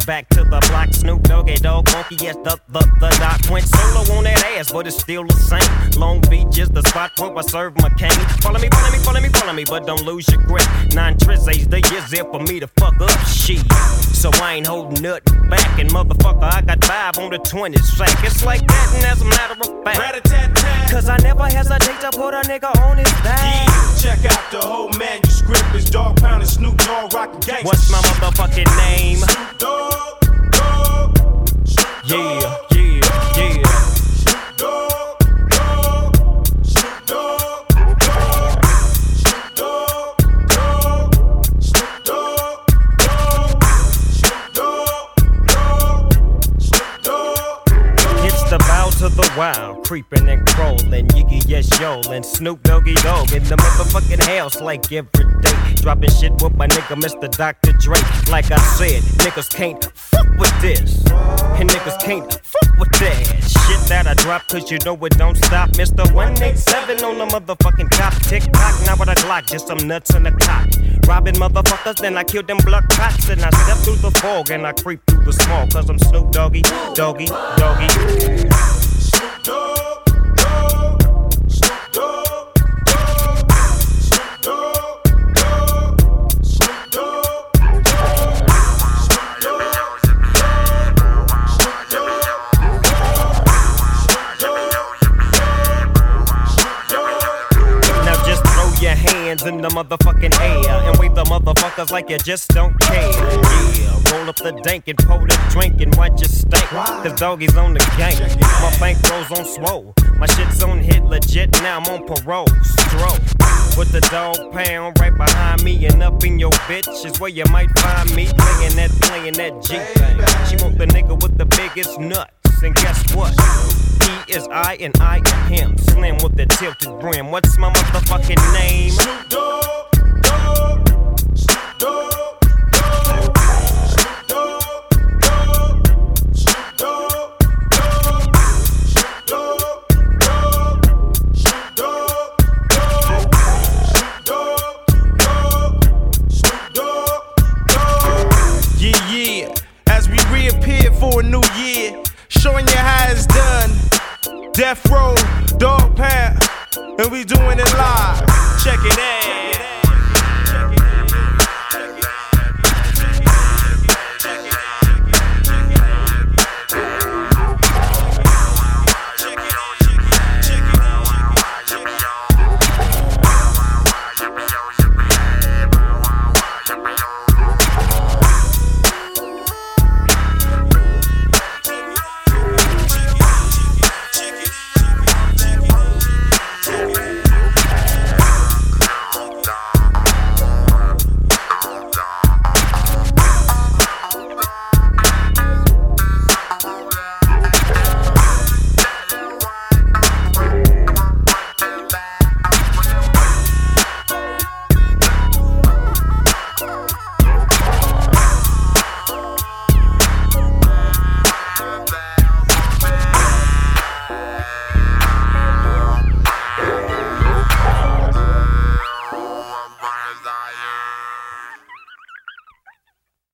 back to the block. Snoop Doggy Dogg, funky yes, the doc went solo on that ass, but it's still the same. Long Beach is the spot where I serve my cane. Follow me, but don't lose your grip. 9 trizzies, the years there for me to fuck up shit. So I ain't holding nothing back, and motherfucker, I got 5 on the 20 sack. It's like that, and as a matter of fact, cause I never hesitate to put a nigga on his back. Yeah, check out the whole manuscript. It's Dogg Pound and Snoop Dogg rockin' gangsta. What's my motherfucking name? Snoop Dogg, Dogg, Snoop Dogg, yeah. Snoop Dogg, Dogg, Snoop Dogg, Dogg, Snoop Dogg, Dogg, Snoop Dogg, Dogg, Snoop Dogg, Dogg, Snoop Dogg. It's the bow to the wild, creeping and crawling, Yiggy yes yo, and Snoop Doggy Dogg in the motherfucking house like every day. Dropping shit with my nigga Mr. Dr. Dre. Like I said, niggas can't fuck with this, and niggas can't fuck with that shit that I drop, cause you know it don't stop. Mr. 187 on the motherfucking cop. Tick-tock, now with a Glock, just some nuts in the cock. Robbing motherfuckers, then I kill them blood cops. And I step through the fog and I creep through the small, cause I'm Snoop Doggy, Doggy, Doggy. Snoop Dogg, Dogg, Snoop Dogg, Dogg, Snoop Dogg, Dogg, Snoop Dogg, Now just throw your hands in the motherfucking air and wave the motherfuckers like you just don't care. Yeah, roll up the dank and pour the drink and watch it stink. Cause Doggy's on the gang. My bankrolls on swole. My shit's on hit legit, now I'm on parole. Stroke with the Dogg Pound right behind me, and up in your bitch is where you might find me playing that G thing. She want the nigga with the biggest nuts, and guess what? He is I and I am him. Slim with the tilted brim. What's my motherfucking name? Snoop Dogg, Dogg, Snoop Dogg, Dogg, Snoop Dogg, Dogg, Snoop Dogg, Dogg, Snoop Dogg, Dogg, Snoop Dogg, Dogg, Snoop Dogg, Dogg. Yeah, as we reappear for a new year, showing you how it's done. Death Row, Dogg Pound, and we doing it live. Check it out.